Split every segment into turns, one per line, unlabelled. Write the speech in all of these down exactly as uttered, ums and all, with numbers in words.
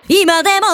今でも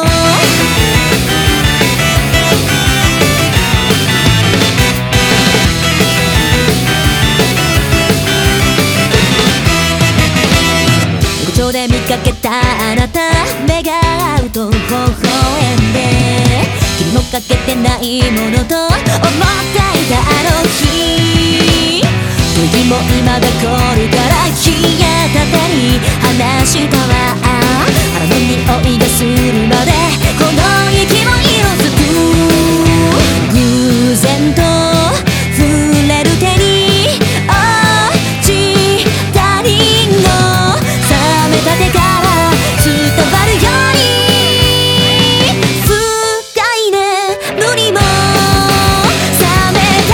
路上で見かけたあなた、目が合うと微笑んで、君もかけてないものと思っていたあの日、時も今が来るから消えた手に離したわ。腹の匂いがするまでこの息も色づく。偶然と触れる手に落ちたリンゴ、冷めた手から伝わるように深い眠りも覚めた。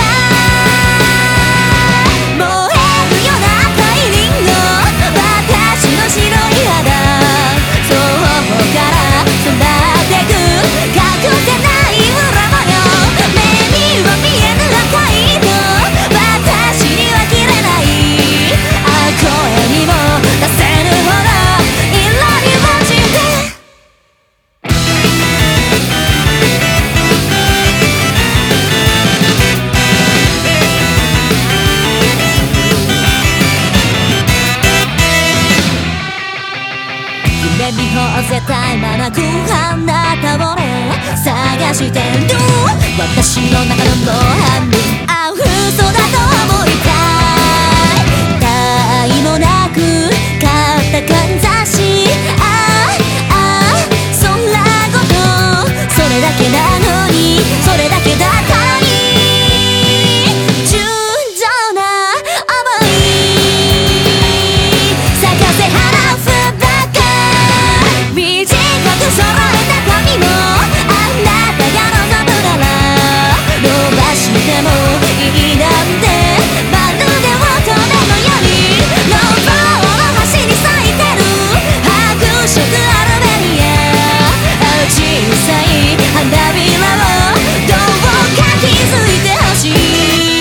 燃えるような赤いリンゴ、私の白い肌、そうから育ってく隠せない裏模様、目には見えぬ赤い糸、私には切れない。あ、声にも出せぬほど色に落ちて。夢見干せたいまなくあなたをね探してる。私の中のもう半分、あ、嘘だと思いたい。他意もなく買ったかんざし、ああああそんなこと、それだけなのに、それだけだったのに、純情な想い咲かせ花ふばか、短く揃えた髪もあなたが望むなら伸ばしてもいいなんて、まるで乙女のようにのぼうの端に咲いてる白色アルベニア、小さい花びらをどうか気づいてほしい。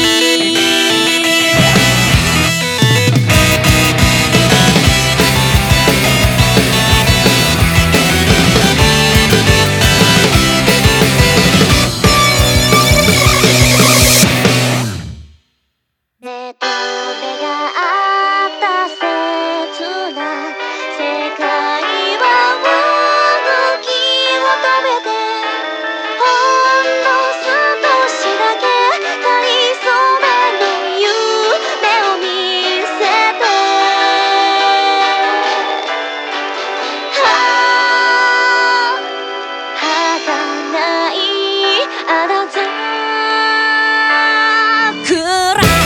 目と目が合った切な世界は動きを止めて、ほんの少しだけかりそめの夢を見せて、はあ儚いあなたくらい。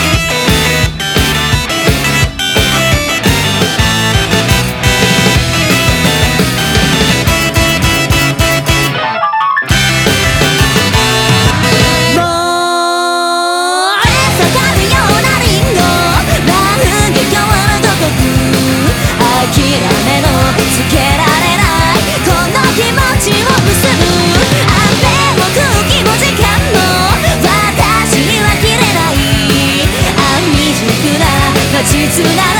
諦めのつけられないこの気持ちを結ぶ、雨も空気も時間も私には切れない。あ、未熟な果実なら